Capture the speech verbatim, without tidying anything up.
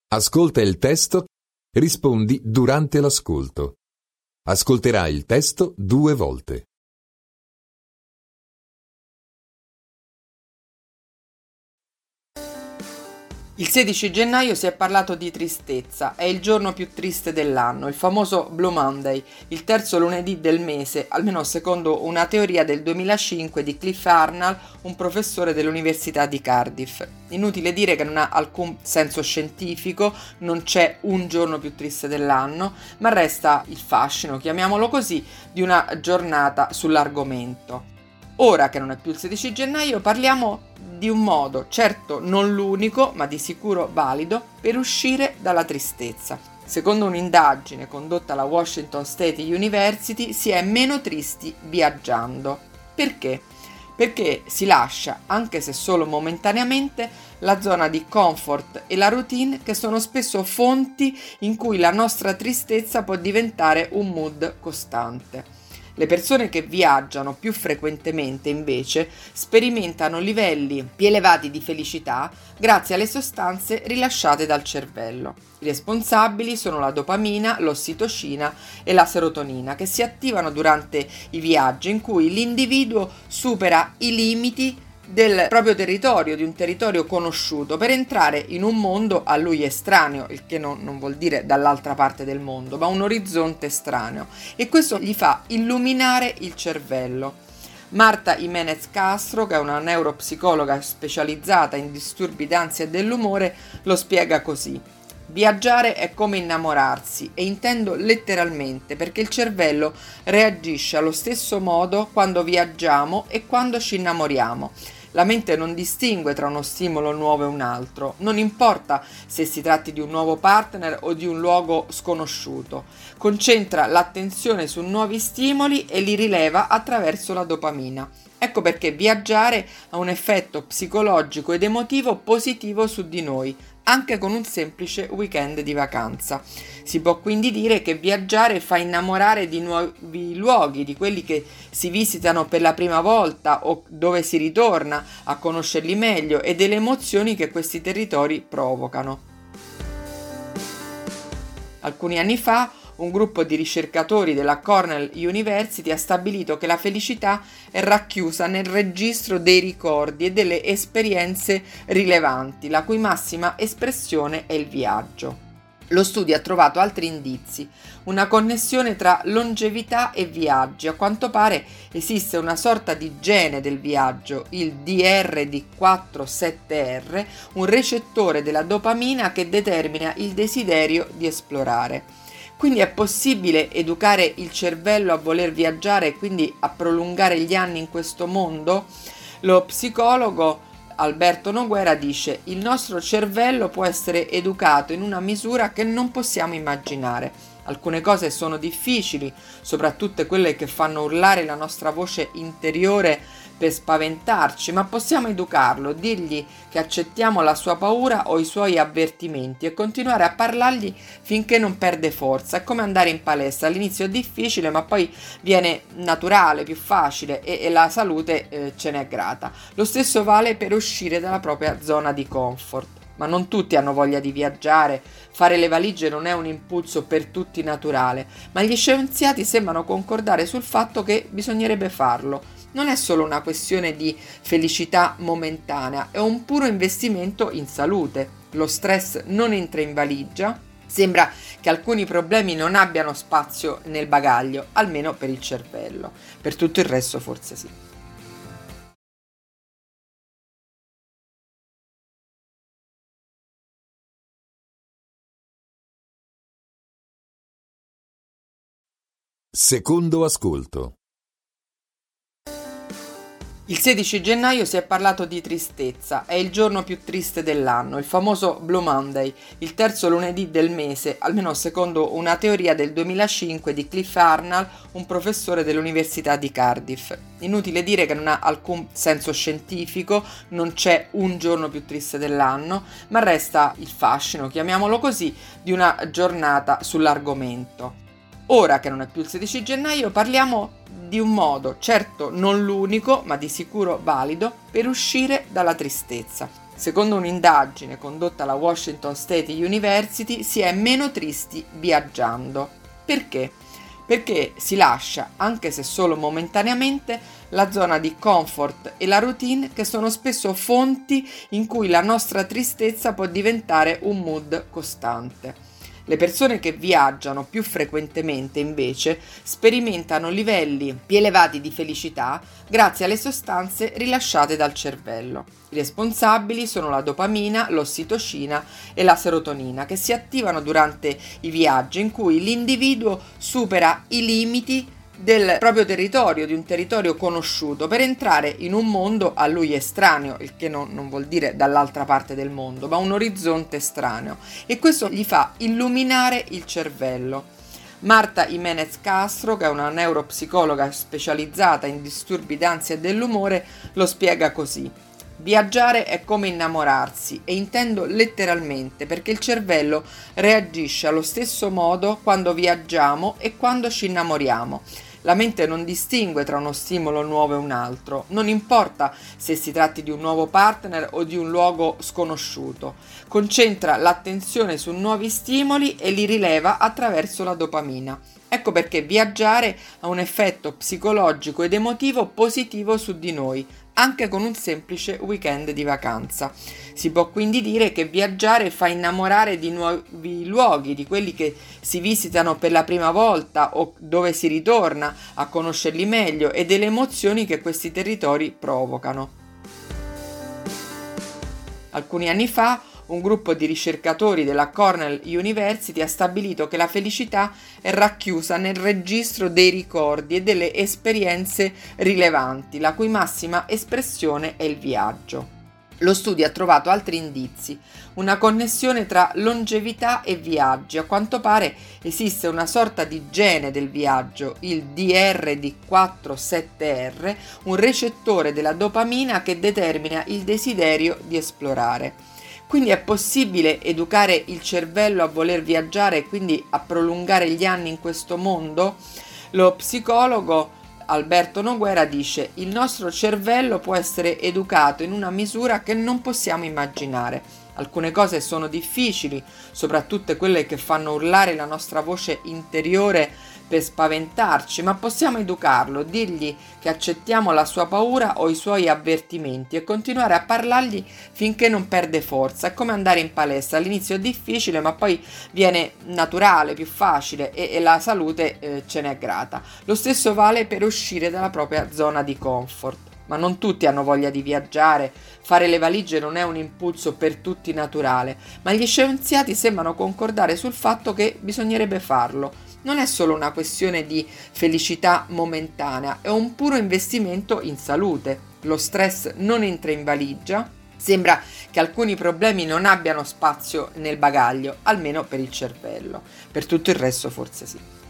Ascolta il testo, rispondi durante l'ascolto. Ascolterai il testo due volte. Il sedici gennaio si è parlato di tristezza, è il giorno più triste dell'anno, il famoso Blue Monday, il terzo lunedì del mese, almeno secondo una teoria del duemilacinque di Cliff Arnall, un professore dell'Università di Cardiff. Inutile dire che non ha alcun senso scientifico, non c'è un giorno più triste dell'anno, ma resta il fascino, chiamiamolo così, di una giornata sull'argomento. Ora che non è più il sedici gennaio, parliamo di un modo, certo non l'unico, ma di sicuro valido, per uscire dalla tristezza. Secondo un'indagine condotta alla Washington State University, si è meno tristi viaggiando. Perché? Perché si lascia, anche se solo momentaneamente, la zona di comfort e la routine che sono spesso fonti in cui la nostra tristezza può diventare un mood costante. Le persone che viaggiano più frequentemente, invece, sperimentano livelli più elevati di felicità grazie alle sostanze rilasciate dal cervello. I responsabili sono la dopamina, l'ossitocina e la serotonina, che si attivano durante i viaggi in cui l'individuo supera i limiti del proprio territorio, di un territorio conosciuto, per entrare in un mondo a lui estraneo, il che non, non vuol dire dall'altra parte del mondo, ma un orizzonte estraneo, e questo gli fa illuminare il cervello. Marta Jimenez Castro, che è una neuropsicologa specializzata in disturbi d'ansia e dell'umore, lo spiega così. Viaggiare è come innamorarsi, e intendo letteralmente, perché il cervello reagisce allo stesso modo quando viaggiamo e quando ci innamoriamo. La mente non distingue tra uno stimolo nuovo e un altro, non importa se si tratti di un nuovo partner o di un luogo sconosciuto. Concentra l'attenzione su nuovi stimoli e li rileva attraverso la dopamina. Ecco perché viaggiare ha un effetto psicologico ed emotivo positivo su di noi, anche con un semplice weekend di vacanza. Si può quindi dire che viaggiare fa innamorare di nuovi luoghi, di quelli che si visitano per la prima volta o dove si ritorna a conoscerli meglio, e delle emozioni che questi territori provocano. Alcuni anni fa un gruppo di ricercatori della Cornell University ha stabilito che la felicità è racchiusa nel registro dei ricordi e delle esperienze rilevanti, la cui massima espressione è il viaggio. Lo studio ha trovato altri indizi, una connessione tra longevità e viaggi. A quanto pare esiste una sorta di gene del viaggio, il D R D quattro sette R, un recettore della dopamina che determina il desiderio di esplorare. Quindi è possibile educare il cervello a voler viaggiare e quindi a prolungare gli anni in questo mondo? Lo psicologo Alberto Noguera dice: il nostro cervello può essere educato in una misura che non possiamo immaginare. Alcune cose sono difficili, soprattutto quelle che fanno urlare la nostra voce interiore per spaventarci, ma possiamo educarlo, dirgli che accettiamo la sua paura o i suoi avvertimenti e continuare a parlargli finché non perde forza. È come andare in palestra: all'inizio è difficile, ma poi viene naturale, più facile, e, e la salute eh, ce n'è grata. Lo stesso vale per uscire dalla propria zona di comfort. Ma non tutti hanno voglia di viaggiare, fare le valigie non è un impulso per tutti naturale, ma gli scienziati sembrano concordare sul fatto che bisognerebbe farlo. Non è solo una questione di felicità momentanea, è un puro investimento in salute. Lo stress non entra in valigia. Sembra che alcuni problemi non abbiano spazio nel bagaglio, almeno per il cervello. Per tutto il resto forse sì. Secondo ascolto. Il sedici gennaio si è parlato di tristezza, è il giorno più triste dell'anno, il famoso Blue Monday, il terzo lunedì del mese, almeno secondo una teoria del duemilacinque di Cliff Arnall, un professore dell'Università di Cardiff. Inutile dire che non ha alcun senso scientifico, non c'è un giorno più triste dell'anno, ma resta il fascino, chiamiamolo così, di una giornata sull'argomento. Ora che non è più il sedici gennaio, parliamo di un modo, certo non l'unico, ma di sicuro valido, per uscire dalla tristezza. Secondo un'indagine condotta alla Washington State University, si è meno tristi viaggiando. Perché? Perché si lascia, anche se solo momentaneamente, la zona di comfort e la routine, che sono spesso fonti in cui la nostra tristezza può diventare un mood costante. Le persone che viaggiano più frequentemente, invece, sperimentano livelli più elevati di felicità grazie alle sostanze rilasciate dal cervello. I responsabili sono la dopamina, l'ossitocina e la serotonina, che si attivano durante i viaggi in cui l'individuo supera i limiti del proprio territorio, di un territorio conosciuto, per entrare in un mondo a lui estraneo, il che non, non vuol dire dall'altra parte del mondo, ma un orizzonte estraneo, e questo gli fa illuminare il cervello. Marta Jimenez Castro, che è una neuropsicologa specializzata in disturbi d'ansia e dell'umore, lo spiega così: viaggiare è come innamorarsi, e intendo letteralmente, perché il cervello reagisce allo stesso modo quando viaggiamo e quando ci innamoriamo. La mente non distingue tra uno stimolo nuovo e un altro, non importa se si tratti di un nuovo partner o di un luogo sconosciuto. Concentra l'attenzione su nuovi stimoli e li rileva attraverso la dopamina. Ecco perché viaggiare ha un effetto psicologico ed emotivo positivo su di noi, anche con un semplice weekend di vacanza. Si può quindi dire che viaggiare fa innamorare di nuovi luoghi, di quelli che si visitano per la prima volta o dove si ritorna a conoscerli meglio, e delle emozioni che questi territori provocano. Alcuni anni fa un gruppo di ricercatori della Cornell University ha stabilito che la felicità è racchiusa nel registro dei ricordi e delle esperienze rilevanti, la cui massima espressione è il viaggio. Lo studio ha trovato altri indizi, una connessione tra longevità e viaggi. A quanto pare esiste una sorta di gene del viaggio, il D R D quattro sette R, un recettore della dopamina che determina il desiderio di esplorare. Quindi è possibile educare il cervello a voler viaggiare e quindi a prolungare gli anni in questo mondo? Lo psicologo Alberto Noguera dice: il nostro cervello può essere educato in una misura che non possiamo immaginare. Alcune cose sono difficili, soprattutto quelle che fanno urlare la nostra voce interiore per spaventarci, ma possiamo educarlo, dirgli che accettiamo la sua paura o i suoi avvertimenti e continuare a parlargli finché non perde forza. È come andare in palestra: all'inizio è difficile, ma poi viene naturale, più facile, e, e la salute eh, ce n'è grata. Lo stesso vale per uscire dalla propria zona di comfort. Ma non tutti hanno voglia di viaggiare, fare le valigie non è un impulso per tutti naturale, ma gli scienziati sembrano concordare sul fatto che bisognerebbe farlo. Non è solo una questione di felicità momentanea, è un puro investimento in salute. Lo stress non entra in valigia. Sembra che alcuni problemi non abbiano spazio nel bagaglio, almeno per il cervello. Per tutto il resto forse sì.